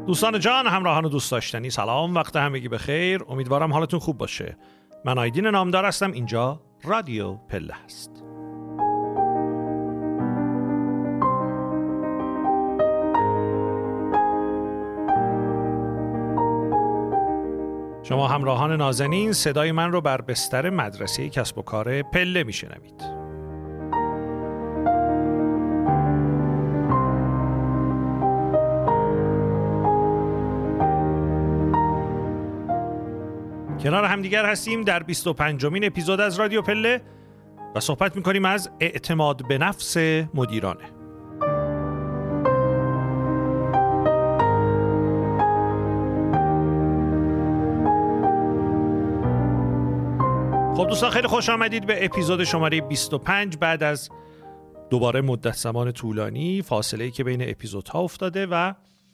دوستان جان، همراهان و دوست داشتنی، سلام، وقت همگی بخیر. امیدوارم حالتون خوب باشه. من آیدین نامدار هستم. اینجا رادیو پله است. شما همراهان نازنین صدای من رو بر بستر مدرسه کسب و کار پله میشنوید. کنار همدیگر هستیم در 25مین اپیزود از رادیو پله و صحبت میکنیم از اعتماد به نفس مدیرانه. خب دوستان، خیلی خوش آمدید به اپیزود شماره 25 بعد از دوباره مدت زمان طولانی، فاصله‌ای که بین اپیزودها افتاده و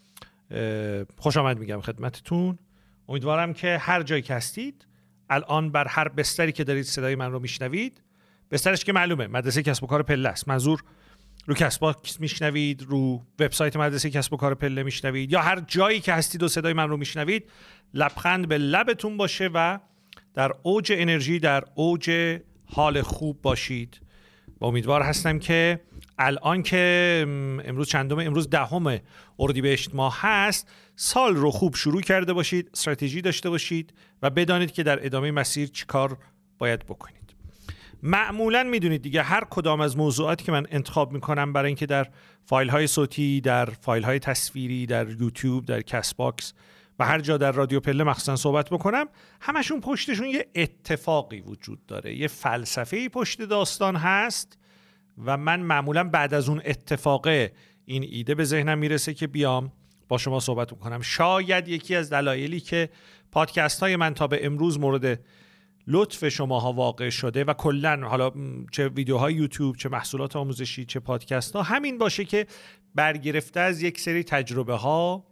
خوش آمد میگم خدمتتون. امیدوارم که هر جایی که هستید الان بر هر بستری که دارید صدای من رو میشنوید، بسترش که معلومه مدرسه کسب و کار پله است، منظور رو کسب باکس میشنوید، رو وبسایت مدرسه کسب و کار پله میشنوید، یا هر جایی که هستید و صدای من رو میشنوید، لبخند به لبتون باشه و در اوج انرژی، در اوج حال خوب باشید. و امیدوار هستم که الان که امروز چندمه؟ امروز 10 اردیبهشت ماه هست، سال رو خوب شروع کرده باشید، استراتژی داشته باشید و بدانید که در ادامه مسیر چی کار باید بکنید. معمولاً میدونید دیگه، هر کدام از موضوعاتی که من انتخاب میکنم برای اینکه در فایل های صوتی، در فایل های تصویری، در یوتیوب، در کست باکس و هر جا در رادیو پله مخصوصا صحبت بکنم، همشون پشتشون یه اتفاقی وجود داره، یه فلسفه‌ای پشت داستان هست و من معمولا بعد از اون اتفاقه این ایده به ذهنم میرسه که بیام با شما صحبت بکنم. شاید یکی از دلایلی که پادکست های من تا به امروز مورد لطف شماها واقع شده و کلن حالا چه ویدیوهای یوتیوب، چه محصولات آموزشی، چه پادکست ها، همین باشه که برگرفته از یک سری تجربه ها،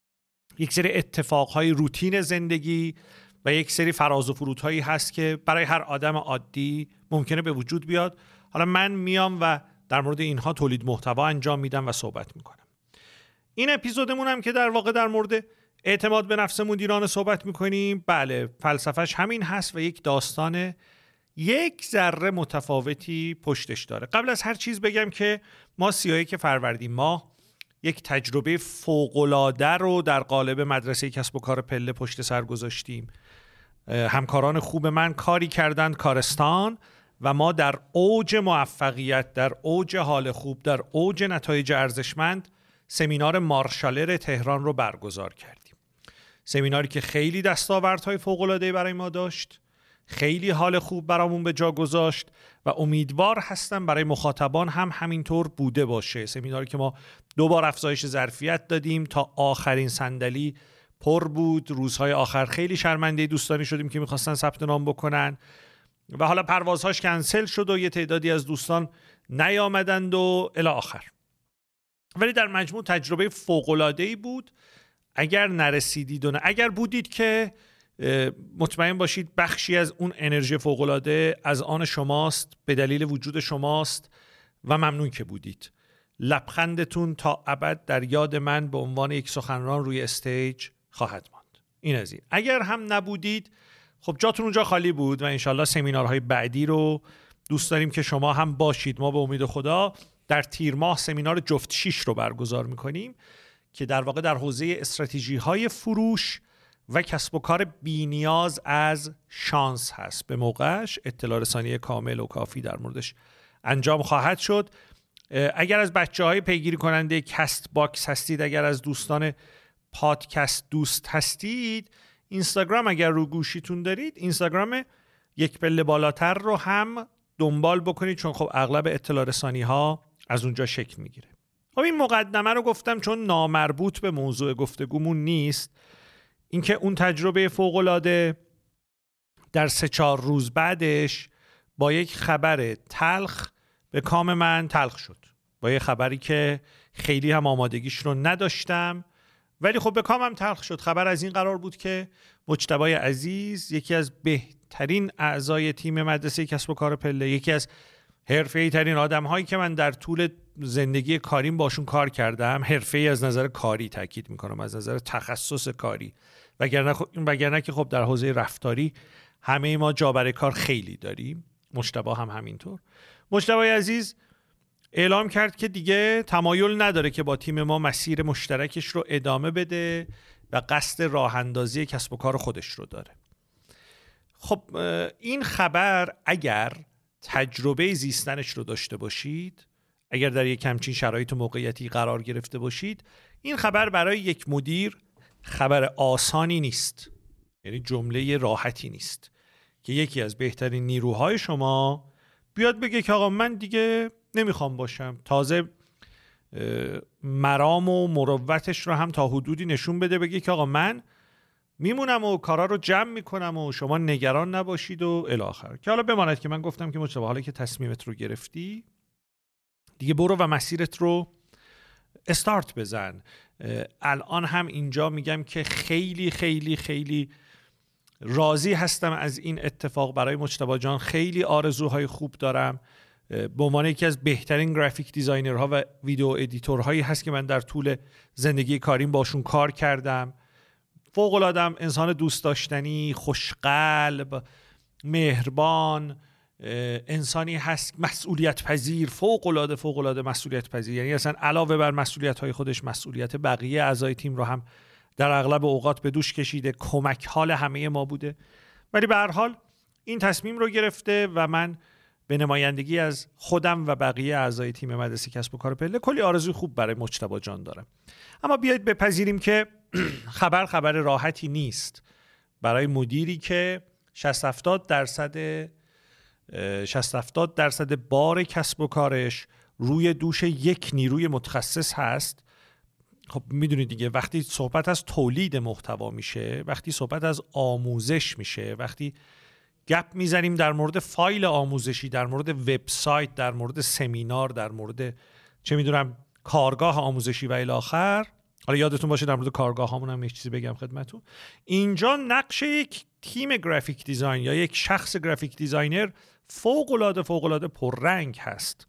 یک سری اتفاق های روتین زندگی و یک سری فراز و فرودهایی هست که برای هر آدم عادی ممکنه به وجود بیاد. حالا من میام و در مورد اینها تولید محتوا انجام میدم و صحبت میکنم. این اپیزودمون هم که در واقع در مورد اعتماد به نفس مدیران صحبت میکنیم، بله فلسفهش همین هست و یک داستان یک ذره متفاوتی پشتش داره. قبل از هر چیز بگم که ما 31 فروردین ماه یک تجربه فوق‌العاده رو در قالب مدرسه کسب و کار پله پشت سر گذاشتیم. همکاران خوب من کاری کردند کارستان و ما در اوج موفقیت، در اوج حال خوب، در اوج نتایج ارزشمند سمینار مارشالر تهران رو برگزار کردیم. سمیناری که خیلی دستاوردهای فوق‌العاده‌ای برای ما داشت، خیلی حال خوب برامون به جا گذاشت و امیدوار هستم برای مخاطبان هم همینطور بوده باشه. سمیناری که ما 2 بار افزایش ظرفیت دادیم، تا آخرین صندلی پر بود. روزهای آخر خیلی شرمنده دوستانی شدیم که می‌خواستن ثبت نام بکنن و حالا پروازهاش کنسل شد و یه تعدادی از دوستان نیامدند و الی آخر. ولی در مجموع تجربه فوق‌العاده‌ای بود. اگر نرسیدید و اگر بودید که مطمئن باشید بخشی از اون انرژی فوق‌العاده از آن شماست، به دلیل وجود شماست و ممنون که بودید. لبخندتون تا ابد در یاد من به عنوان یک سخنران روی استیج خواهد ماند. این از این. اگر هم نبودید، خب جاتون اونجا خالی بود و انشالله سمینارهای بعدی رو دوست داریم که شما هم باشید. ما به امید خدا در تیر ماه سمینار جفت 6 رو برگزار میکنیم که در واقع در حوزه استراتژی‌های فروش و کسب و کار بی‌نیاز از شانس هست. به موقعش اطلاع رسانی کامل و کافی در موردش انجام خواهد شد. اگر از بچه‌های پیگیری کننده کست باکس هستید، اگر از دوستان پادکست دوست هستید، اینستاگرام اگر رو گوشیتون دارید، اینستاگرام یک پله بالاتر رو هم دنبال بکنید، چون خب اغلب اطلاع رسانی ها از اونجا شکل میگیره. خب این مقدمه رو گفتم چون نامربوط به موضوع گفتگومون نیست. اینکه اون تجربه فوق‌العاده در 3-4 روز بعدش با یک خبر تلخ به کام من تلخ شد. با یک خبری که خیلی هم آمادگیش رو نداشتم، ولی خب به کامم تلخ شد. خبر از این قرار بود که مجتبی عزیز، یکی از بهترین اعضای تیم مدرسه کسب و کار پله، یکی از حرفه‌ای ترین آدم‌هایی که من در طول زندگی کاریم باشون کار کردم، حرفه‌ای از نظر کاری تاکید میکنم، از نظر تخصص کاری، وگرنه که خب در حوزه رفتاری همه ما جا برای کار خیلی داریم. مجتبی هم همینطور. مجتبی عزیز اعلام کرد که دیگه تمایل نداره که با تیم ما مسیر مشترکش رو ادامه بده و قصد راه اندازی کسب و کار خودش رو داره. خب این خبر اگر تجربه زیستنش رو داشته باشید، اگر در یک همچین شرایط و موقعیتی قرار گرفته باشید، این خبر برای یک مدیر خبر آسانی نیست، یعنی جمله راحتی نیست که یکی از بهترین نیروهای شما بیاد بگه که آقا من دیگه نمیخوام باشم، تازه مرام و مروتش رو هم تا حدودی نشون بده، بگه که آقا من میمونم و کارا رو جمع میکنم و شما نگران نباشید و الی آخر. که حالا بماند که من گفتم که مجتبی حالا که تصمیمت رو گرفتی دیگه برو و مسیرت رو استارت بزن. الان هم اینجا میگم که خیلی خیلی خیلی راضی هستم از این اتفاق برای مجتبی جان. خیلی آرزوهای خوب دارم. به عنوان یکی از بهترین گرافیک دیزاینرها و ویدیو ادیتورهایی هست که من در طول زندگی کاریم باشون کار کردم. فوق‌العاده انسان دوست داشتنی، خوشقلب، مهربان، انسانی هست مسئولیت پذیر، فوق‌العاده مسئولیت پذیر. یعنی اصلا علاوه بر مسئولیت‌های خودش مسئولیت بقیه اعضای تیم رو هم در اغلب اوقات به دوش کشیده، کمک حال همه ما بوده. ولی به هر حال این تصمیم رو گرفته و من به نمایندگی از خودم و بقیه اعضای تیم مدرسه کسب و کار پله کلی آرزوی خوب برای مجتبی جان دارم. اما بیایید بپذیریم که خبر راحتی نیست برای مدیری که 60-70% بار کسب و کارش روی دوش یک نیروی متخصص هست. خب میدونید دیگه وقتی صحبت از تولید محتوا میشه، وقتی صحبت از آموزش میشه، وقتی گپ میزنیم در مورد فایل آموزشی، در مورد وبسایت، در مورد سمینار، در مورد چه میدونم کارگاه آموزشی و الی آخر. حالا یادتون باشه در مورد کارگاه هامون هم یک چیزی بگم خدمتتون. اینجا نقش یک تیم گرافیک دیزاین یا یک شخص گرافیک دیزاینر فوق‌العاده پررنگ هست.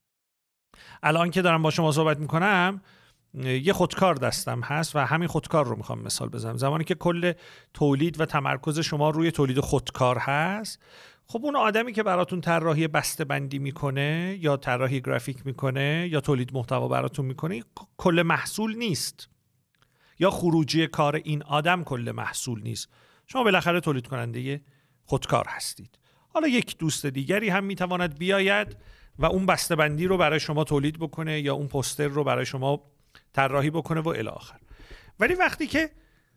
الان که دارم با شما صحبت میکنم یه خودکار دستم هست و همین خودکار رو میخوام مثال بزنم. زمانی که کل تولید و تمرکز شما روی تولید خودکار هست، خب اون آدمی که براتون طراحی بسته‌بندی میکنه یا طراحی گرافیک میکنه یا تولید محتوا براتون میکنه کل محصول نیست، یا خروجی کار این آدم کل محصول نیست. شما بالاخره تولید کننده خودکار هستید. حالا یک دوست دیگری هم میتواند بیاید و اون بسته‌بندی رو برای شما تولید بکنه یا اون پوستر رو برای شما طراحی بکنه و الی آخر. ولی وقتی که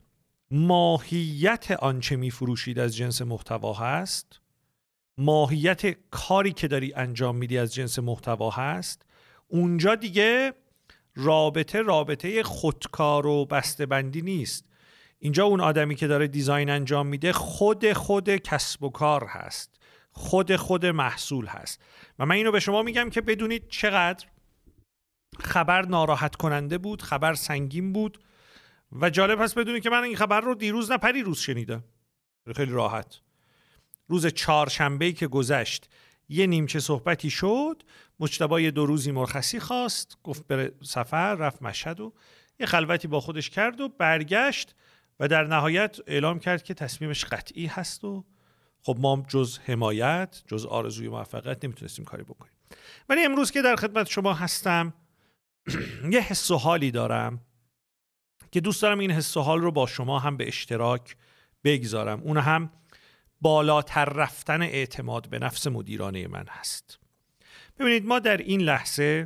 ماهیت آنچه میفروشید از جنس محتوا هست، ماهیت کاری که داری انجام میدی از جنس محتوا هست، اونجا دیگه رابطه خودکار و بسته‌بندی نیست. اینجا اون آدمی که داره دیزاین انجام میده خود کسب و کار هست، خود محصول هست. و من اینو به شما میگم که بدونید چقدر خبر ناراحت کننده بود، خبر سنگین بود و جالب هست بدونید که من این خبر رو دیروز نه پریروز شنیدم. خیلی راحت. روز چهارشنبه‌ای که گذشت یه نیمچه صحبتی شد، مجتبی 2 روزی مرخصی خواست، گفت بره سفر، رفت مشهد و یه خلوتی با خودش کرد و برگشت و در نهایت اعلام کرد که تصمیمش قطعی هست و خب ما جز حمایت، جز آرزوی موفقیت نمیتونستیم کاری بکنیم. ولی امروز که در خدمت شما هستم یه حس و حالی دارم که دوست دارم این حس و حال رو با شما هم به اشتراک بگذارم. اون هم بالاتر رفتن اعتماد به نفس مدیرانه من هست. ببینید ما در این لحظه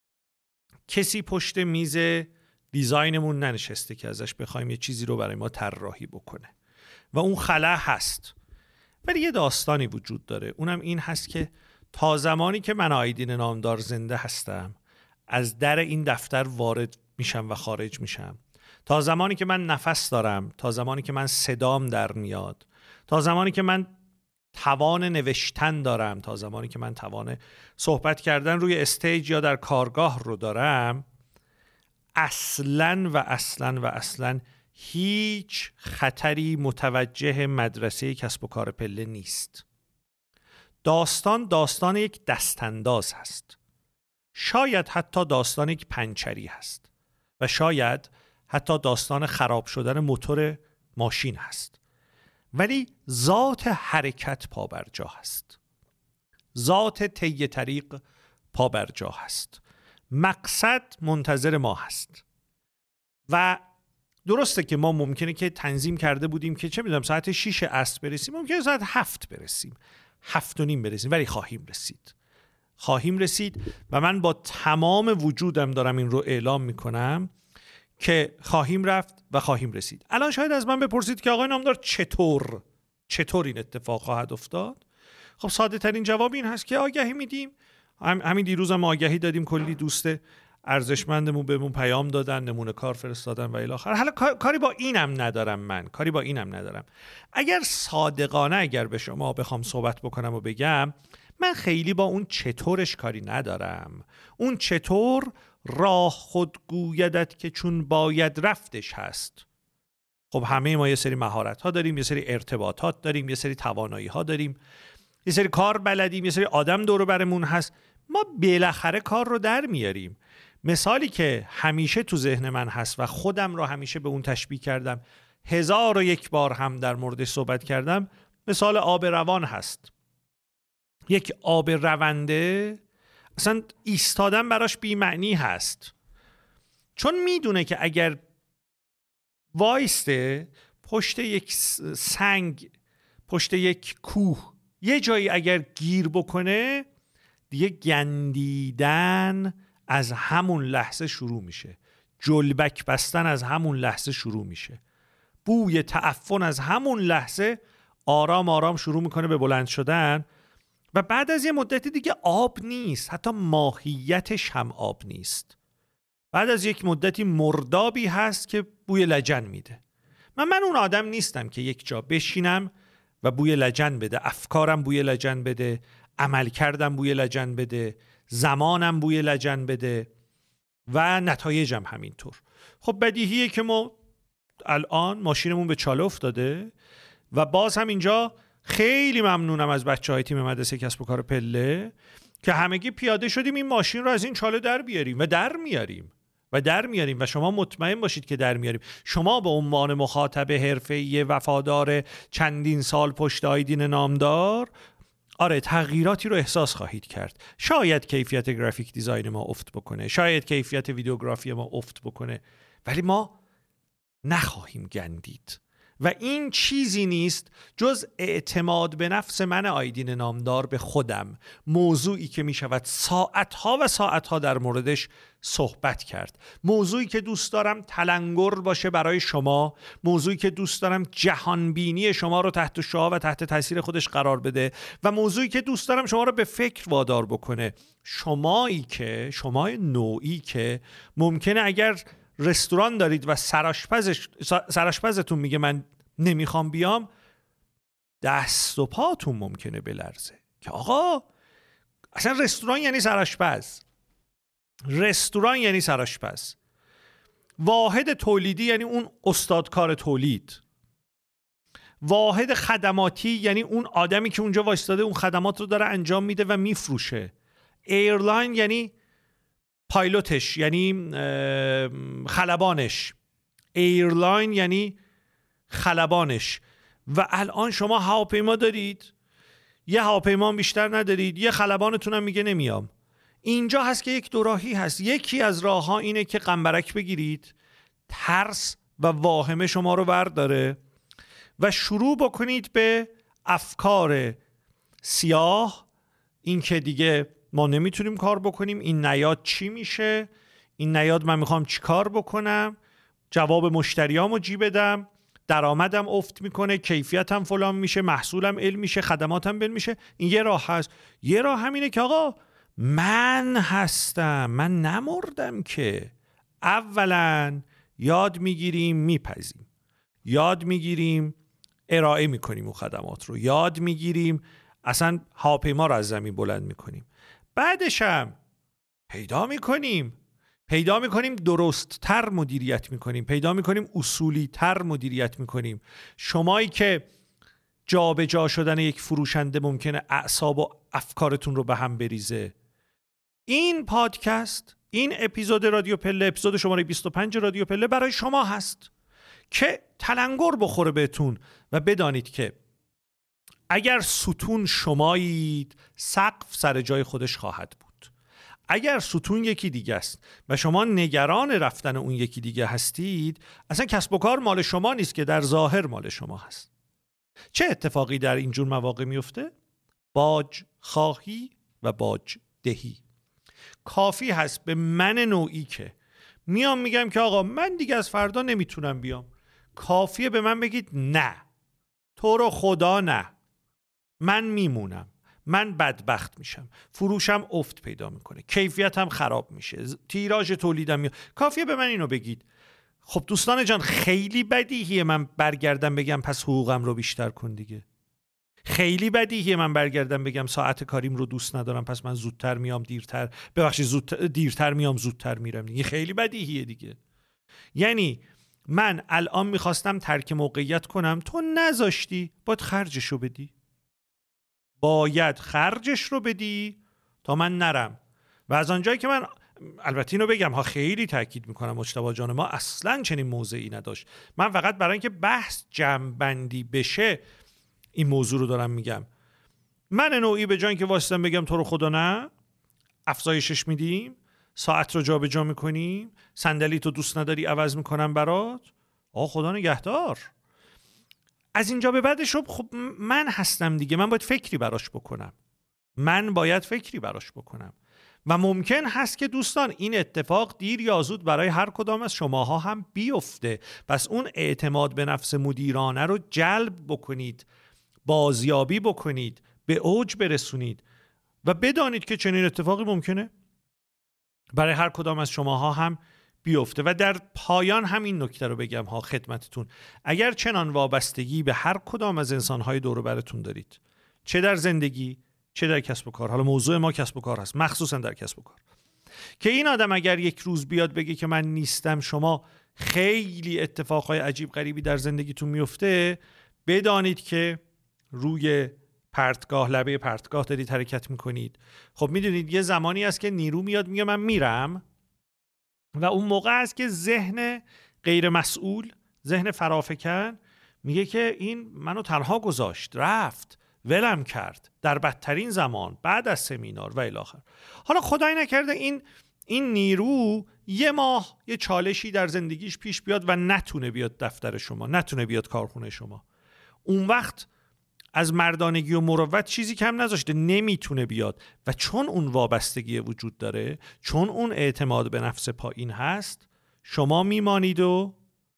کسی پشت میز دیزاینمون ننشسته که ازش بخوایم یه چیزی رو برای ما طراحی بکنه و اون خلا هست. ولی یه داستانی وجود داره، اونم این هست که تا زمانی که من آیدین نامدار زنده هستم، از در این دفتر وارد میشم و خارج میشم، تا زمانی که من نفس دارم، تا زمانی که من صدام در میاد، تا زمانی که من توان نوشتن دارم، تا زمانی که من توان صحبت کردن روی استیج یا در کارگاه رو دارم، اصلاً هیچ خطری متوجه مدرسه کسب و کار پله نیست. داستان یک دستانداز هست، شاید حتی داستان یک پنچری هست و شاید حتی داستان خراب شدن موتور ماشین هست، ولی ذات حرکت پابرجا هست، ذات طی طریق پابرجا هست، مقصد منتظر ما هست. و درسته که ما ممکنه که تنظیم کرده بودیم که چه میدونم ساعت 6 عصر برسیم، ممکنه ساعت 7 برسیم، 7 و نیم برسیم، ولی خواهیم رسید و من با تمام وجودم دارم این رو اعلام میکنم که خواهیم رفت و خواهیم رسید. الان شاید از من بپرسید که آقای نامدار چطور این اتفاق خواهد افتاد؟ خب ساده ترین جواب این هست که آگهی میدیم. همین دیروز هم آگهی دادیم، کلی دوست ارزشمندمون بهمون پیام دادن، نمونه کار فرستادن و الی آخر. حالا کاری با اینم ندارم. اگر صادقانه به شما بخوام صحبت بکنم و بگم، من خیلی با اون چطورش کاری ندارم. اون چطور راه خود گویدت که چون باید رفتش هست. خب همه ما یه سری مهارت ها داریم، یه سری ارتباطات داریم، یه سری توانایی ها داریم، یه سری کار بلدیم، یه سری آدم دور و برمون هست، ما بالاخره کار رو در میاریم. مثالی که همیشه تو ذهن من هست و خودم رو همیشه به اون تشبیه کردم، 1001 بار هم در موردش صحبت کردم، مثال آب روان هست. یک آب رونده اصلا ایستادن براش بی‌معنی هست، چون میدونه که اگر وایسته پشت یک سنگ، پشت یک کوه، یه جایی اگر گیر بکنه، دیگه گندیدن از همون لحظه شروع میشه، جلبک بستن از همون لحظه شروع میشه، بوی تعفن از همون لحظه آرام آرام شروع میکنه به بلند شدن و بعد از یه مدتی دیگه آب نیست، حتی ماهیتش هم آب نیست. بعد از یک مدتی مردابی هست که بوی لجن میده. من اون آدم نیستم که یک جا بشینم و بوی لجن بده، افکارم بوی لجن بده، عمل کردم بوی لجن بده، زمانم بوی لجن بده و نتایجم همینطور. خب بدیهیه که ما الان ماشینمون به چاله افتاده و باز هم اینجا خیلی ممنونم از بچه‌های تیم مدرسه کسب و کار پله که همگی پیاده شدیم این ماشین رو از این چاله در بیاریم و در میاریم و شما مطمئن باشید که در میاریم. شما به عنوان مخاطب حرفه‌ای وفادار چندین سال پشت آیدین نامدار، آره تغییراتی رو احساس خواهید کرد. شاید کیفیت گرافیک دیزاین ما افت بکنه، شاید کیفیت ویدیوگرافی ما افت بکنه، ولی ما نخواهیم گندید و این چیزی نیست جز اعتماد به نفس من آیدین نامدار به خودم، موضوعی که می شود ساعتها و ساعتها در موردش صحبت کرد، موضوعی که دوست دارم تلنگر باشه برای شما، موضوعی که دوست دارم جهانبینی شما رو تحت شعاع و تحت تاثیر خودش قرار بده و موضوعی که دوست دارم شما رو به فکر وادار بکنه. شمای نوعی که ممکنه اگر رستوران دارید و سرآشپزتون میگه من نمیخوام بیام، دست و پاتون ممکنه بلرزه که آقا اصلا رستوران یعنی سرآشپز، واحد تولیدی یعنی اون استادکار تولید، واحد خدماتی یعنی اون آدمی که اونجا وایستاده اون خدمات رو داره انجام میده و میفروشه، ایرلاین یعنی پایلوتش یعنی خلبانش، ایرلاین یعنی خلبانش. و الان شما هواپیما دارید، یه هواپیما بیشتر ندارید، یه خلبانتون هم میگه نمیام. اینجا هست که یک دوراهی هست. یکی از راه ها اینه که قنبرک بگیرید، ترس و واهمه شما رو برداره و شروع بکنید به افکار سیاه، این که دیگه ما نمیتونیم کار بکنیم، این نیاد چی میشه، این نیاد من میخوام چی کار بکنم، جواب مشتریامو جی بدم، درآمدم افت میکنه، کیفیتم فلان میشه، محصولم ال میشه، خدماتم بل میشه. این یه راه هست. یه راه همینه که آقا من هستم، من نمردم که. اولا یاد میگیریم میپذیم، یاد میگیریم ارائه میکنیم اون خدمات رو، یاد میگیریم اصلا هواپیما رو از زمین بلند میکنیم. بعدش هم پیدا میکنیم درست تر مدیریت میکنیم، پیدا میکنیم اصولی تر مدیریت میکنیم. شمایی که جابجا شدن یک فروشنده ممکنه اعصاب و افکارتون رو به هم بریزه. این پادکست، این اپیزود رادیو پله، اپیزود شماره 25 رادیو پله برای شما هست که تلنگر بخوره بهتون و بدانید که اگر ستون شمایید سقف سر جای خودش خواهد بود. اگر ستون یکی دیگه است و شما نگران رفتن اون یکی دیگه هستید، اصلا کسب و کار مال شما نیست که در ظاهر مال شما هست. چه اتفاقی در اینجور مواقع میفته؟ باج خواهی و باج دهی. کافی هست به من نوعی که میام میگم که آقا من دیگه از فردا نمیتونم بیام، کافیه به من بگید نه، تو رو خدا نه، من میمونم، من بدبخت میشم، فروشم افت پیدا میکنه، کیفیتم خراب میشه، تیراژ تولیدم کافیه به من اینو بگید. خب دوستان جان، خیلی بدیهیه من برگردم بگم پس حقوقم رو بیشتر کن دیگه. خیلی بدیهیه من برگردم بگم ساعت کاریم رو دوست ندارم پس من زودتر میام دیرتر، دیرتر میام زودتر میرم دیگه. خیلی بدیهیه دیگه. یعنی من الان میخواستم ترک موقعیت کنم، تو نذاشتی، باید خرجش رو بدی، باید خرجش رو بدی تا من نرم. و از آنجایی که من البته اینو بگم ها، خیلی تاکید میکنم مجتبی جان ما اصلا چنین موضعی نداشت، من فقط برای اینکه بحث جمع‌بندی بشه این موضوع رو دارم میگم. من نوعی به جای اینکه واسطم بگم تو رو خدا نه، افزایشش میدیم، ساعت رو جابجا میکنیم، صندلی تو دوست نداری عوض میکنم برات، خدا نگهدار. از اینجا به بعدش خب من هستم دیگه، من باید فکری براش بکنم. و ممکن هست که دوستان این اتفاق دیر یا زود برای هر کدام از شماها هم بیفته. پس اون اعتماد به نفس مدیرانه رو جلب بکنید، بازیابی بکنید، به اوج برسونید و بدانید که چنین اتفاقی ممکنه برای هر کدام از شماها هم بیفته. و در پایان هم این نکته رو بگم ها خدمتتون، اگر چنان وابستگی به هر کدام از انسانهای دور و برتون دارید، چه در زندگی چه در کسب و کار، حالا موضوع ما کسب و کار هست، مخصوصا در کسب و کار، که این آدم اگر یک روز بیاد بگه که من نیستم، شما خیلی اتفاقهای عجیب غریبی در زندگیتون میفته، بدانید که روی پرتگاه، لبه پرتگاه دارید حرکت میکنید. خب میدونید یه زمانی هست که نیرو میاد میگه من میرم، و اون موقع هست که ذهن غیر مسئول، ذهن فرافکن میگه که این منو تنها گذاشت، رفت، ولم کرد، در بدترین زمان، بعد از سمینار و الی آخر. حالا خدای نکرده این نیرو یه ماه یه چالشی در زندگیش پیش بیاد و نتونه بیاد دفتر شما، نتونه بیاد کارخونه شما. اون وقت از مردانگی و مروت چیزی کم نذاشته، نمیتونه بیاد. و چون اون وابستگی وجود داره، چون اون اعتماد به نفس پایین هست، شما میمانید و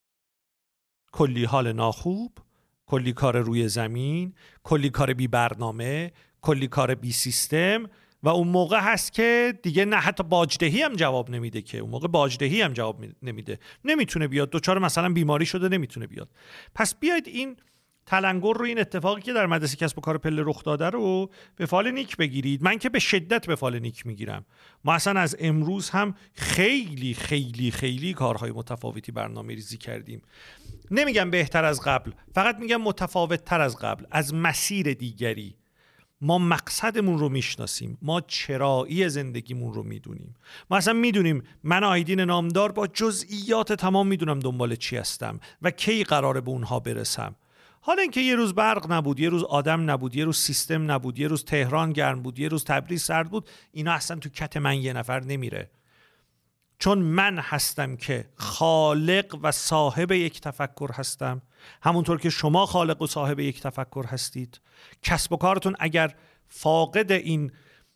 کلی حال ناخوب، کلی کار روی زمین، کلی کار بی برنامه، کلی کار بی سیستم. و اون موقع هست که دیگه نه حتی باجدهی هم جواب نمیده، که اون موقع باجدهی هم جواب نمیده، نمیتونه بیاد، دوچار مثلا بیماری شده نمیتونه بیاد. پس بیاید این تلنگر رو، این اتفاقی که در مدرسه کسب و کار پله رخ داده رو به فال نیک بگیرید. من که به شدت به فال نیک میگیرم. ما اصلا از امروز هم خیلی خیلی خیلی کارهای متفاوتی برنامه ریزی کردیم. نمیگم بهتر از قبل، فقط میگم متفاوت تر از قبل، از مسیر دیگری. ما مقصدمون رو میشناسیم، ما چرایی زندگیمون رو میدونیم. ما اصلا میدونیم من آیدین نامدار با جزئیات تمام میدونم دنبال چی هستم و کی قراره به اونها برسم. حالا اینکه یه روز برق نبود، یه روز آدم نبود، یه روز سیستم نبود، یه روز تهران گرم بود، یه روز تبریز سرد بود، اینا اصلا تو کت من یه نفر نمیره. چون من هستم که خالق و صاحب یک تفکر هستم، همونطور که شما خالق و صاحب یک تفکر هستید. کسب و کارتون اگر فاقد این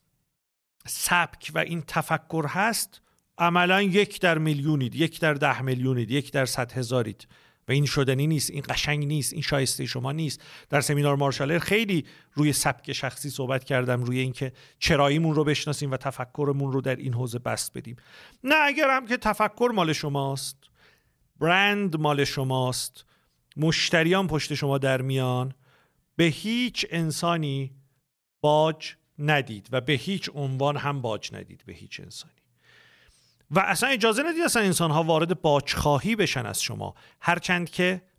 سبک و این تفکر هست، عملا 1 در میلیونید، 1 در 10 میلیونید، 1 در 100,000ید و این شدنی نیست، این قشنگ نیست، این شایسته شما نیست. در سمینار مارشالر خیلی روی سبک شخصی صحبت کردم، روی اینکه چراییمون رو بشناسیم و تفکرمون رو در این حوزه بسط بدیم. نه اگر هم که تفکر مال شماست، برند مال شماست، مشتریان پشت شما در میان، به هیچ انسانی باج ندید و به هیچ عنوان هم باج ندید به هیچ انسانی. و اصلا اجازه ندید اصلا انسان‌ها وارد باجخواهی بشن از شما، هرچند که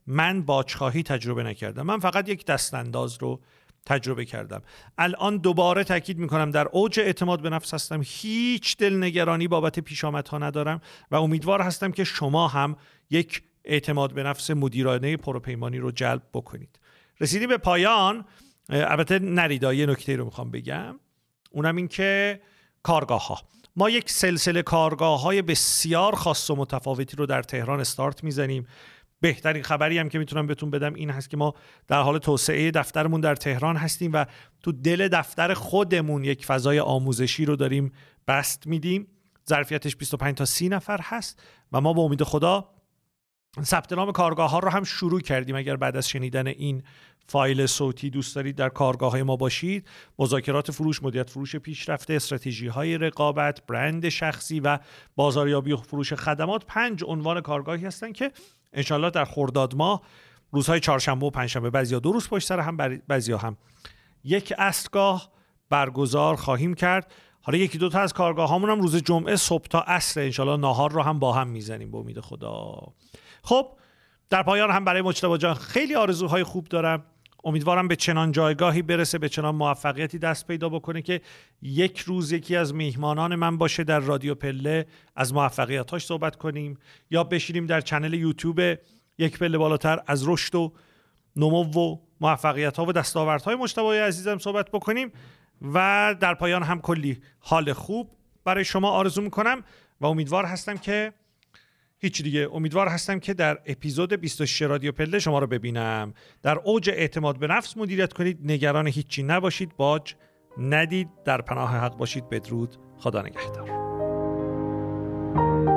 من باج‌خواهی تجربه نکردم. من فقط یک دستانداز رو تجربه کردم. الان دوباره تاکید میکنم در اوج اعتماد به نفس هستم، هیچ دلنگرانی بابت پیشامدها ندارم و امیدوار هستم که شما هم یک اعتماد به نفس مدیرانه پروپیمانی رو جلب بکنید. رسیدیم به پایان. البته نریدا، یه نکته رو میخوام بگم، اونم این که کارگاه ها، ما یک سلسله کارگاه های بسیار خاص و متفاوتی رو در تهران استارت میزنیم. بهترین خبری هم که میتونم بهتون بدم این هست که ما در حال توسعه دفترمون در تهران هستیم و تو دل دفتر خودمون یک فضای آموزشی رو داریم بست میدیم. ظرفیتش 25 تا 30 نفر هست و ما به امید خدا ثبت نام کارگاه ها رو هم شروع کردیم. اگر بعد از شنیدن این فایل صوتی دوست دارید در کارگاه های ما باشید، مذاکرات فروش، مدیریت فروش پیشرفته، استراتژی های رقابت، برند شخصی و بازاریابی و فروش خدمات 5 عنوان کارگاهی هستن که انشالله در خرداد ماه روزهای چهارشنبه و پنجشنبه، بعضیا 2 روز پشت سر هم، بعضیا هم یک عصرگاه برگزار خواهیم کرد. حالا یکی دو تا از کارگاه هامون هم روز جمعه صبح تا عصر انشالله ناهار رو هم با هم میزنیم به امید خدا. خب در پایان هم برای مجتبی جان خیلی آرزوهای خوب دارم. امیدوارم به چنان جایگاهی برسه، به چنان موفقیتی دست پیدا بکنه که یک روز یکی از میهمانان من باشه در رادیو پله، از موفقیتاش صحبت کنیم یا بشینیم در چنل یوتیوب یک پله بالاتر از رشد و نمو و موفقیت‌ها و دستاوردهای مجتبی عزیزم صحبت بکنیم. و در پایان هم کلی حال خوب برای شما آرزو میکنم و امیدوار هستم که در اپیزود 26 رادیو پله شما رو ببینم. در اوج اعتماد به نفس مدیریت کنید، نگران هیچی نباشید، باج ندید، در پناه حق باشید. بدرود، خدا نگهدار.